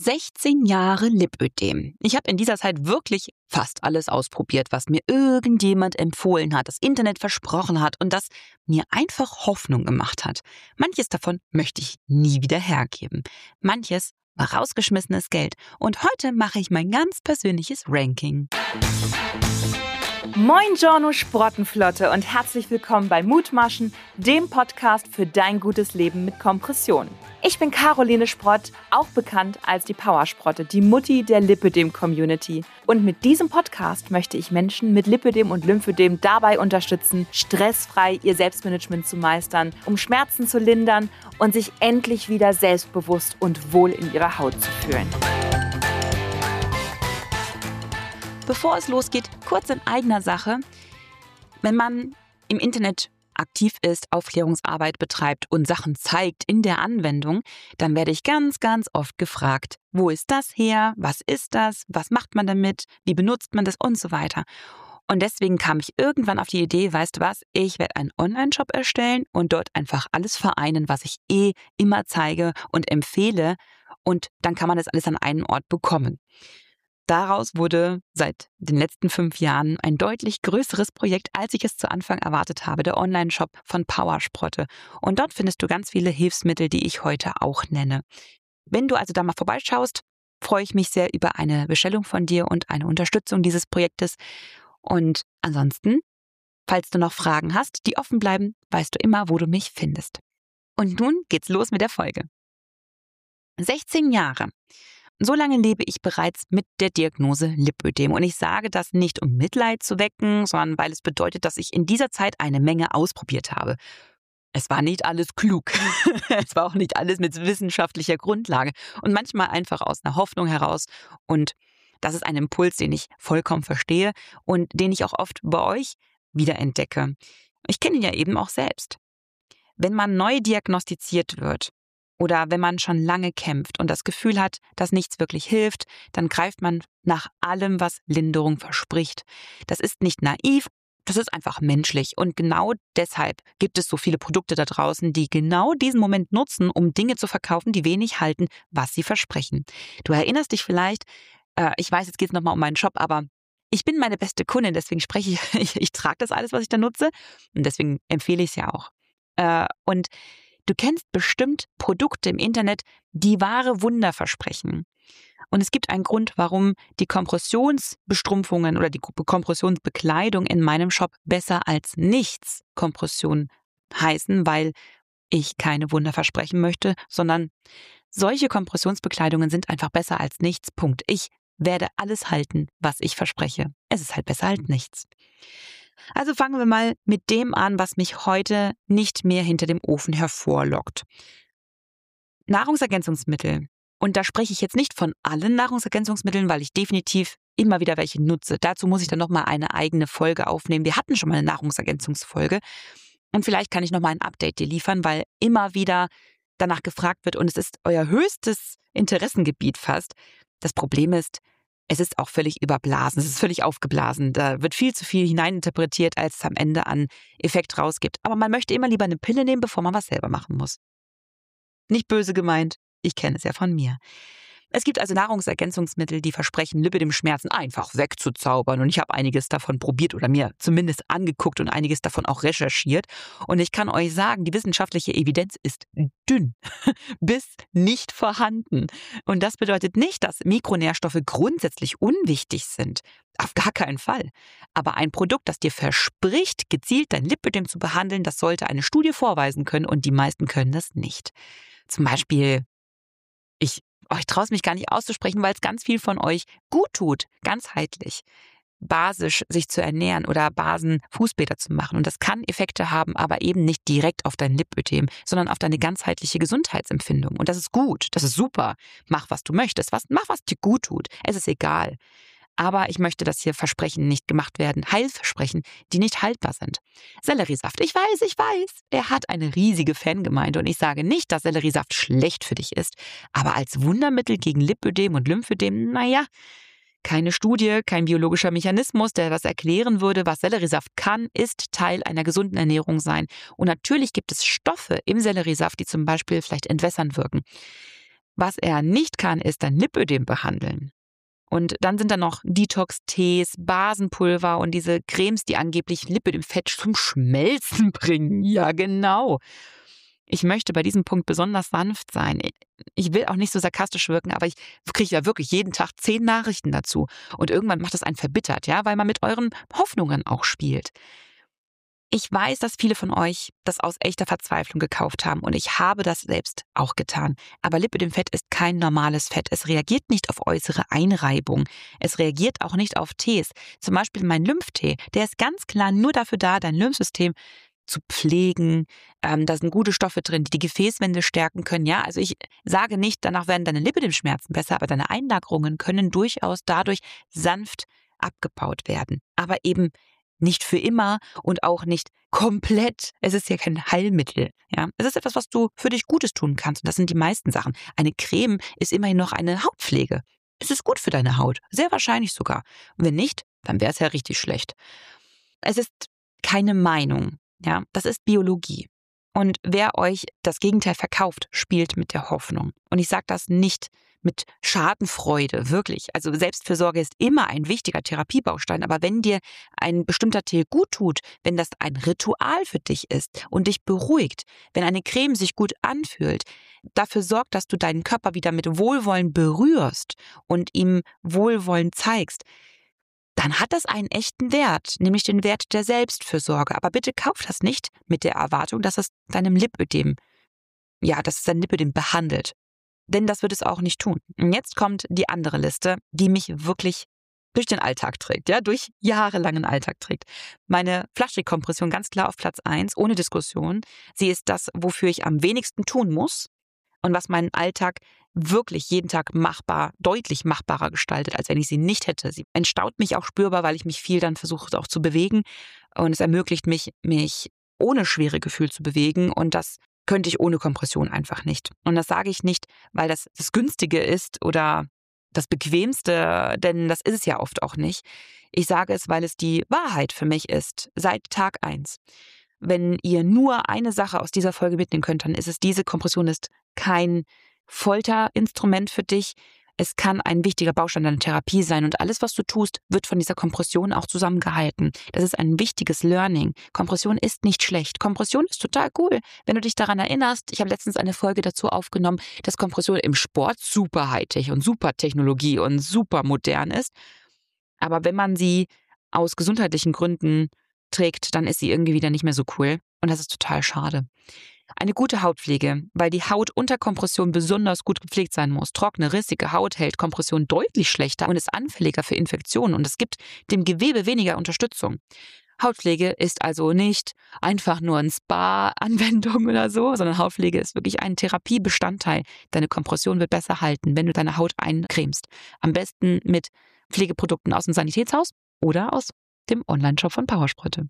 16 Jahre Lipödem. Ich habe in dieser Zeit wirklich fast alles ausprobiert, was mir irgendjemand empfohlen hat, das Internet versprochen hat und das mir einfach Hoffnung gemacht hat. Manches davon möchte ich nie wieder hergeben. Manches war rausgeschmissenes Geld. Und heute mache ich mein ganz persönliches Ranking. Moin Giorno Sprottenflotte und herzlich willkommen bei Mutmaschen, dem Podcast für dein gutes Leben mit Kompression. Ich bin Caroline Sprott, auch bekannt als die Powersprotte, die Mutti der Lipödem-Community. Und mit diesem Podcast möchte ich Menschen mit Lipödem und Lymphödem dabei unterstützen, stressfrei ihr Selbstmanagement zu meistern, um Schmerzen zu lindern und sich endlich wieder selbstbewusst und wohl in ihrer Haut zu fühlen. Bevor es losgeht, kurz in eigener Sache. Wenn man im Internet aktiv ist, Aufklärungsarbeit betreibt und Sachen zeigt in der Anwendung, dann werde ich ganz, ganz oft gefragt, wo ist das her, was ist das, was macht man damit, wie benutzt man das und so weiter. Und deswegen kam ich irgendwann auf die Idee, weißt du was, ich werde einen Online-Shop erstellen und dort einfach alles vereinen, was ich immer zeige und empfehle, und dann kann man das alles an einem Ort bekommen. Daraus wurde seit den letzten 5 Jahren ein deutlich größeres Projekt, als ich es zu Anfang erwartet habe, der Online-Shop von Powersprotte. Und dort findest du ganz viele Hilfsmittel, die ich heute auch nenne. Wenn du also da mal vorbeischaust, freue ich mich sehr über eine Bestellung von dir und eine Unterstützung dieses Projektes. Und ansonsten, falls du noch Fragen hast, die offen bleiben, weißt du immer, wo du mich findest. Und nun geht's los mit der Folge. 16 Jahre. So lange lebe ich bereits mit der Diagnose Lipödem. Und ich sage das nicht, um Mitleid zu wecken, sondern weil es bedeutet, dass ich in dieser Zeit eine Menge ausprobiert habe. Es war nicht alles klug. Es war auch nicht alles mit wissenschaftlicher Grundlage. Und manchmal einfach aus einer Hoffnung heraus. Und das ist ein Impuls, den ich vollkommen verstehe und den ich auch oft bei euch wiederentdecke. Ich kenne ihn ja eben auch selbst. Wenn man neu diagnostiziert wird, oder wenn man schon lange kämpft und das Gefühl hat, dass nichts wirklich hilft, dann greift man nach allem, was Linderung verspricht. Das ist nicht naiv, das ist einfach menschlich. Und genau deshalb gibt es so viele Produkte da draußen, die genau diesen Moment nutzen, um Dinge zu verkaufen, die wenig halten, was sie versprechen. Du erinnerst dich vielleicht, ich weiß, jetzt geht es nochmal um meinen Shop, aber ich bin meine beste Kundin, deswegen spreche ich trage das alles, was ich da nutze, und deswegen empfehle ich es ja auch. Und du kennst bestimmt Produkte im Internet, die wahre Wunder versprechen. Und es gibt einen Grund, warum die Kompressionsbestrumpfungen oder die Kompressionsbekleidung in meinem Shop besser als nichts Kompression heißen, weil ich keine Wunder versprechen möchte, sondern solche Kompressionsbekleidungen sind einfach besser als nichts. Punkt. Ich werde alles halten, was ich verspreche. Es ist halt besser als nichts. Also fangen wir mal mit dem an, was mich heute nicht mehr hinter dem Ofen hervorlockt. Nahrungsergänzungsmittel. Und da spreche ich jetzt nicht von allen Nahrungsergänzungsmitteln, weil ich definitiv immer wieder welche nutze. Dazu muss ich dann nochmal eine eigene Folge aufnehmen. Wir hatten schon mal eine Nahrungsergänzungsfolge. Und vielleicht kann ich nochmal ein Update dir liefern, weil immer wieder danach gefragt wird und es ist euer höchstes Interessengebiet fast. Das Problem ist, es ist auch völlig überblasen, es ist völlig aufgeblasen. Da wird viel zu viel hineininterpretiert, als es am Ende an Effekt rausgibt. Aber man möchte immer lieber eine Pille nehmen, bevor man was selber machen muss. Nicht böse gemeint, ich kenne es ja von mir. Es gibt also Nahrungsergänzungsmittel, die versprechen, Lipödem-Schmerzen einfach wegzuzaubern. Und ich habe einiges davon probiert oder mir zumindest angeguckt und einiges davon auch recherchiert. Und ich kann euch sagen, die wissenschaftliche Evidenz ist dünn bis nicht vorhanden. Und das bedeutet nicht, dass Mikronährstoffe grundsätzlich unwichtig sind. Auf gar keinen Fall. Aber ein Produkt, das dir verspricht, gezielt dein Lipödem zu behandeln, das sollte eine Studie vorweisen können und die meisten können das nicht. Zum Beispiel, ich traue es mich gar nicht auszusprechen, weil es ganz viel von euch gut tut, ganzheitlich, basisch sich zu ernähren oder Basen-Fußbäder zu machen. Und das kann Effekte haben, aber eben nicht direkt auf dein Lipödem, sondern auf deine ganzheitliche Gesundheitsempfindung. Und das ist gut, das ist super. Mach, was du möchtest, mach, was dir gut tut. Es ist egal. Aber ich möchte, dass hier Versprechen nicht gemacht werden, Heilversprechen, die nicht haltbar sind. Selleriesaft, ich weiß, er hat eine riesige Fangemeinde und ich sage nicht, dass Selleriesaft schlecht für dich ist, aber als Wundermittel gegen Lipödem und Lymphödem, keine Studie, kein biologischer Mechanismus, der das erklären würde, was Selleriesaft kann, ist Teil einer gesunden Ernährung sein. Und natürlich gibt es Stoffe im Selleriesaft, die zum Beispiel vielleicht entwässern wirken. Was er nicht kann, ist dein Lipödem behandeln. Und dann sind da noch Detox-Tees, Basenpulver und diese Cremes, die angeblich Lipödem-Fett zum Schmelzen bringen. Ja, genau. Ich möchte bei diesem Punkt besonders sanft sein. Ich will auch nicht so sarkastisch wirken, aber ich kriege ja wirklich jeden Tag 10 Nachrichten dazu. Und irgendwann macht das einen verbittert, ja, weil man mit euren Hoffnungen auch spielt. Ich weiß, dass viele von euch das aus echter Verzweiflung gekauft haben und ich habe das selbst auch getan. Aber Lipödem-Fett ist kein normales Fett. Es reagiert nicht auf äußere Einreibung. Es reagiert auch nicht auf Tees. Zum Beispiel mein Lymphtee, der ist ganz klar nur dafür da, dein Lymphsystem zu pflegen. Da sind gute Stoffe drin, die die Gefäßwände stärken können. Ja, also ich sage nicht, danach werden deine Lipödem-Schmerzen besser, aber deine Einlagerungen können durchaus dadurch sanft abgebaut werden. Aber eben nicht für immer und auch nicht komplett. Es ist ja kein Heilmittel. Ja? Es ist etwas, was du für dich Gutes tun kannst. Und das sind die meisten Sachen. Eine Creme ist immerhin noch eine Hautpflege. Es ist gut für deine Haut. Sehr wahrscheinlich sogar. Und wenn nicht, dann wäre es ja richtig schlecht. Es ist keine Meinung. Ja? Das ist Biologie. Und wer euch das Gegenteil verkauft, spielt mit der Hoffnung. Und ich sage das nicht mit Schadenfreude, wirklich. Also Selbstfürsorge ist immer ein wichtiger Therapiebaustein. Aber wenn dir ein bestimmter Tee gut tut, wenn das ein Ritual für dich ist und dich beruhigt, wenn eine Creme sich gut anfühlt, dafür sorgt, dass du deinen Körper wieder mit Wohlwollen berührst und ihm Wohlwollen zeigst, dann hat das einen echten Wert, nämlich den Wert der Selbstfürsorge. Aber bitte kauf das nicht mit der Erwartung, dass es dein Lipödem behandelt. Denn das wird es auch nicht tun. Und jetzt kommt die andere Liste, die mich wirklich durch den Alltag trägt, ja, durch jahrelangen Alltag trägt. Meine Flaschenkompression ganz klar auf Platz 1, ohne Diskussion. Sie ist das, wofür ich am wenigsten tun muss und was meinen Alltag wirklich jeden Tag deutlich machbarer gestaltet, als wenn ich sie nicht hätte. Sie entstaut mich auch spürbar, weil ich mich viel dann versuche auch zu bewegen und es ermöglicht mich ohne schwere Gefühl zu bewegen und das könnte ich ohne Kompression einfach nicht. Und das sage ich nicht, weil das Günstige ist oder das Bequemste, denn das ist es ja oft auch nicht. Ich sage es, weil es die Wahrheit für mich ist, seit Tag 1. Wenn ihr nur eine Sache aus dieser Folge mitnehmen könnt, dann ist es, diese Kompression ist kein Folterinstrument für dich. Es kann ein wichtiger Baustein deiner Therapie sein und alles, was du tust, wird von dieser Kompression auch zusammengehalten. Das ist ein wichtiges Learning. Kompression ist nicht schlecht. Kompression ist total cool. Wenn du dich daran erinnerst, ich habe letztens eine Folge dazu aufgenommen, dass Kompression im Sport super Hightech und super Technologie und super modern ist. Aber wenn man sie aus gesundheitlichen Gründen trägt, dann ist sie irgendwie wieder nicht mehr so cool. Und das ist total schade. Eine gute Hautpflege, weil die Haut unter Kompression besonders gut gepflegt sein muss. Trockene, rissige Haut hält Kompression deutlich schlechter und ist anfälliger für Infektionen und es gibt dem Gewebe weniger Unterstützung. Hautpflege ist also nicht einfach nur eine Spa-Anwendung oder so, sondern Hautpflege ist wirklich ein Therapiebestandteil. Deine Kompression wird besser halten, wenn du deine Haut eincremst. Am besten mit Pflegeprodukten aus dem Sanitätshaus oder aus dem Online-Shop von Powersprotte.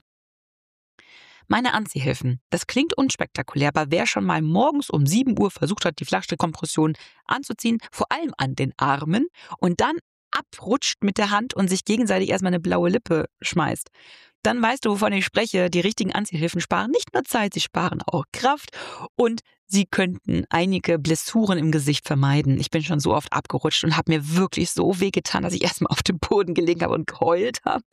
Meine Anziehhilfen. Das klingt unspektakulär, aber wer schon mal morgens um 7 Uhr versucht hat, die Flaschenkompression anzuziehen, vor allem an den Armen und dann abrutscht mit der Hand und sich gegenseitig erstmal eine blaue Lippe schmeißt, dann weißt du, wovon ich spreche. Die richtigen Anziehhilfen sparen nicht nur Zeit, sie sparen auch Kraft und sie könnten einige Blessuren im Gesicht vermeiden. Ich bin schon so oft abgerutscht und habe mir wirklich so wehgetan, dass ich erstmal auf dem Boden gelegen habe und geheult habe.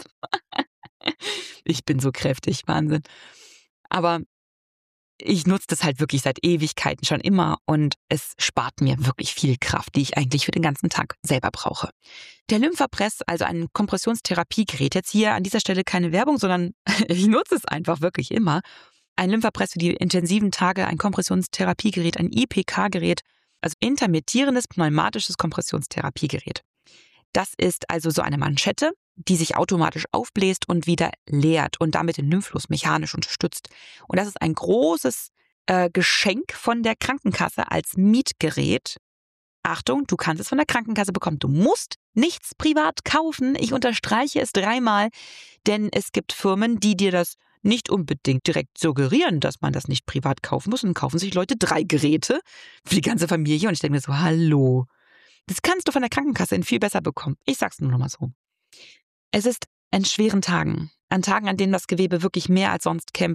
Ich bin so kräftig, Wahnsinn. Aber ich nutze das halt wirklich seit Ewigkeiten schon immer und es spart mir wirklich viel Kraft, die ich eigentlich für den ganzen Tag selber brauche. Der Lymphapress, also ein Kompressionstherapiegerät, jetzt hier an dieser Stelle keine Werbung, sondern ich nutze es einfach wirklich immer. Ein Lymphapress für die intensiven Tage, ein Kompressionstherapiegerät, ein IPK-Gerät, also intermittierendes pneumatisches Kompressionstherapiegerät. Das ist also so eine Manschette, die sich automatisch aufbläst und wieder leert und damit den Lymphfluss mechanisch unterstützt. Und das ist ein großes Geschenk von der Krankenkasse als Mietgerät. Achtung, du kannst es von der Krankenkasse bekommen. Du musst nichts privat kaufen. Ich unterstreiche es 3-mal, denn es gibt Firmen, die dir das nicht unbedingt direkt suggerieren, dass man das nicht privat kaufen muss. Und dann kaufen sich Leute 3 Geräte für die ganze Familie. Und ich denke mir so, hallo. Das kannst du von der Krankenkasse viel besser bekommen. Ich sag's nur noch mal so. Es ist an schweren Tagen, an Tagen, an denen das Gewebe wirklich mehr als sonst kämpft,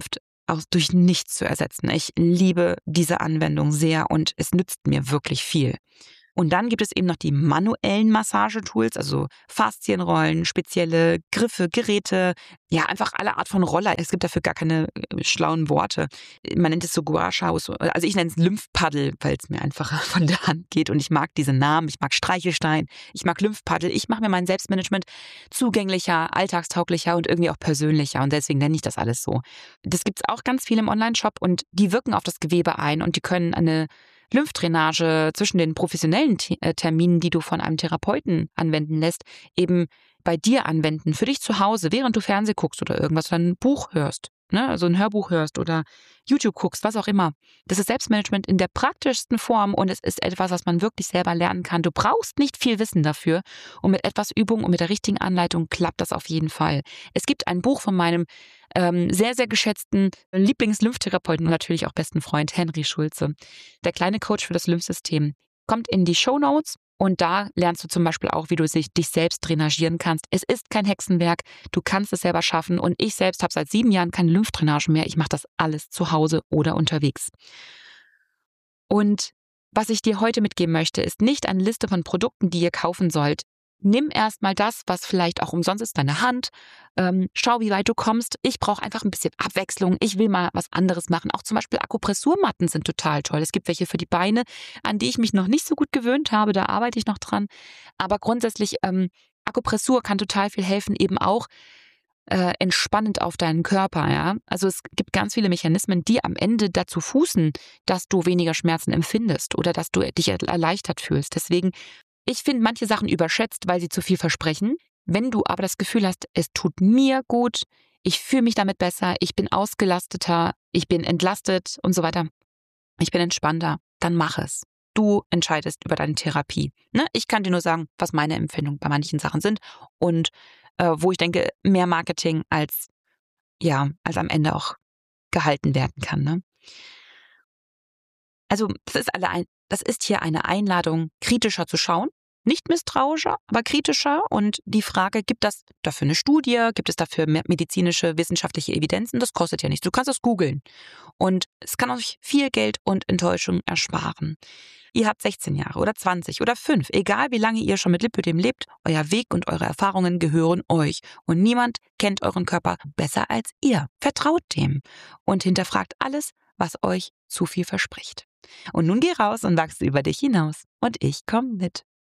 auch durch nichts zu ersetzen. Ich liebe diese Anwendung sehr und es nützt mir wirklich viel. Und dann gibt es eben noch die manuellen Massagetools, also Faszienrollen, spezielle Griffe, Geräte, ja, einfach alle Art von Roller. Es gibt dafür gar keine schlauen Worte. Man nennt es so Gua Sha. Also ich nenne es Lymphpaddel, weil es mir einfacher von der Hand geht. Und ich mag diese Namen, ich mag Streichelstein, ich mag Lymphpaddel. Ich mache mir mein Selbstmanagement zugänglicher, alltagstauglicher und irgendwie auch persönlicher. Und deswegen nenne ich das alles so. Das gibt es auch ganz viel im Online-Shop und die wirken auf das Gewebe ein und die können eine Lymphdrainage zwischen den professionellen Terminen, die du von einem Therapeuten anwenden lässt, eben bei dir anwenden, für dich zu Hause, während du Fernsehen guckst oder irgendwas, oder ein Buch hörst, ne? Also ein Hörbuch hörst oder YouTube guckst, was auch immer. Das ist Selbstmanagement in der praktischsten Form und es ist etwas, was man wirklich selber lernen kann. Du brauchst nicht viel Wissen dafür und mit etwas Übung und mit der richtigen Anleitung klappt das auf jeden Fall. Es gibt ein Buch von meinem sehr, sehr geschätzten Lieblings-Lymphtherapeuten und natürlich auch besten Freund Henry Schulze, der kleine Coach für das Lymphsystem. Kommt in die Shownotes und da lernst du zum Beispiel auch, wie du dich selbst drainagieren kannst. Es ist kein Hexenwerk, du kannst es selber schaffen und ich selbst habe seit 7 Jahren keine Lymphdrainage mehr. Ich mache das alles zu Hause oder unterwegs. Und was ich dir heute mitgeben möchte, ist nicht eine Liste von Produkten, die ihr kaufen sollt. Nimm erstmal das, was vielleicht auch umsonst ist, deine Hand. Schau, wie weit du kommst. Ich brauche einfach ein bisschen Abwechslung. Ich will mal was anderes machen. Auch zum Beispiel Akupressurmatten sind total toll. Es gibt welche für die Beine, an die ich mich noch nicht so gut gewöhnt habe. Da arbeite ich noch dran. Aber grundsätzlich, Akupressur kann total viel helfen, eben auch entspannend auf deinen Körper. Ja? Also es gibt ganz viele Mechanismen, die am Ende dazu fußen, dass du weniger Schmerzen empfindest oder dass du dich erleichtert fühlst. Deswegen, ich finde manche Sachen überschätzt, weil sie zu viel versprechen. Wenn du aber das Gefühl hast, es tut mir gut, ich fühle mich damit besser, ich bin ausgelasteter, ich bin entlastet und so weiter, ich bin entspannter, dann mach es. Du entscheidest über deine Therapie. Ne? Ich kann dir nur sagen, was meine Empfindungen bei manchen Sachen sind und wo ich denke, mehr Marketing als am Ende auch gehalten werden kann. Ne? Also das ist hier eine Einladung, kritischer zu schauen. Nicht misstrauischer, aber kritischer. Und die Frage, gibt es dafür eine Studie? Gibt es dafür medizinische, wissenschaftliche Evidenzen? Das kostet ja nichts. Du kannst es googeln. Und es kann euch viel Geld und Enttäuschung ersparen. Ihr habt 16 Jahre oder 20 oder 5. Egal wie lange ihr schon mit Lipödem lebt, euer Weg und eure Erfahrungen gehören euch. Und niemand kennt euren Körper besser als ihr. Vertraut dem. Und hinterfragt alles, was euch zu viel verspricht. Und nun geh raus und wachse über dich hinaus. Und ich komme mit.